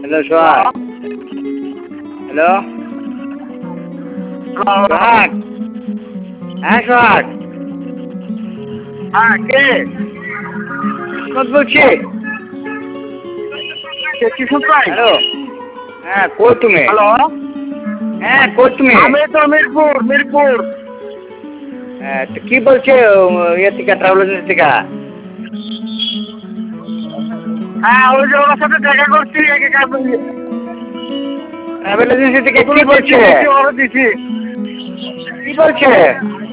Hello সোহাগ। Hello সোহাগ। হ্যাঁ সোহাগ। হ্যাঁ কে বলছি। কিশোর ভাই? হ্যালো। হ্যাঁ কই তুমি? হ্যালো, হ্যাঁ কই তুমি? আমি তো মিরপুর। হ্যাঁ তো কি বলছে ইয়ে থেকে ট্রাভেল এজেন্সি থেকে? হ্যাঁ, ওই যে ওর সাথে দেখা করছি। ট্রাভেল এজেন্সি থেকে কি বলছে? ওরা দিছি। কি বলছে?